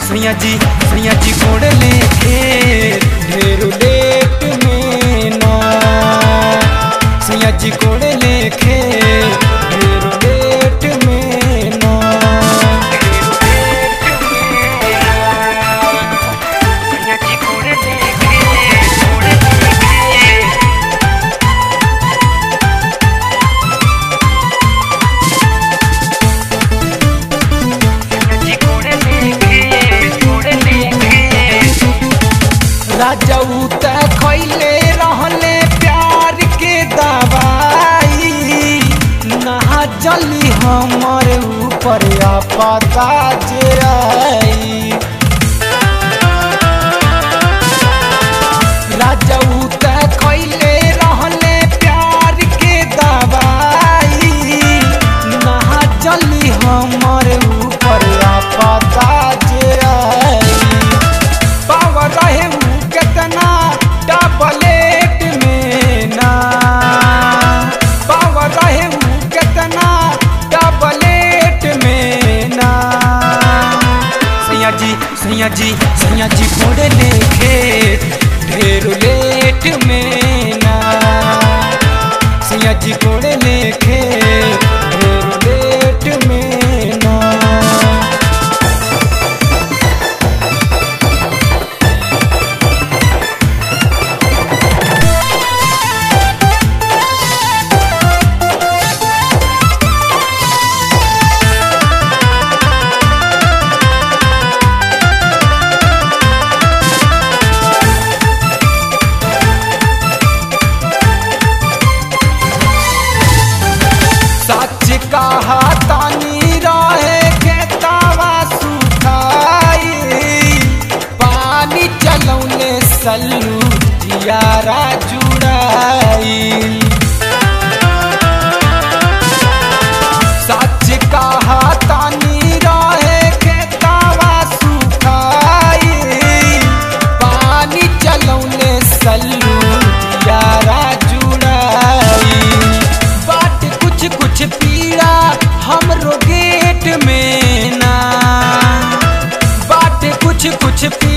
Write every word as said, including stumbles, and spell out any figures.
सैया जी सैया जी कोड़ लेके ढेर लेट में ना सैया जी कोड़ लेके ढेर लेट में ना सैया जी कोड़ लेके कोड़ लेके राजाऊ त खैले रहले प्यार के दवाई नहा जली हमर ऊपर आपदा जे आई राजाऊ त खैले रहले प्यार के दवाई नहा जली हमर ऊपर आपदा जे आई पावर रहे कितना डबलेट में ना पावर रहे कितना डबलेट में ना सैया जी सैया जी सैया जी कोड़ लेके ढेर लेट में ना सैया जी कोड़ लेके ढेर लेट में ना कहा तानी रहे के तावा सुखाई पानी चलौने सल्लू जियारा जुड़ाई सच कहा तानी रहे के तावा सुखाई पानी चलौने सल्लू जियारा जुड़ाई बाट कुछ कुछ पीड़ा हमरो गेट में ना बाट कुछ कुछ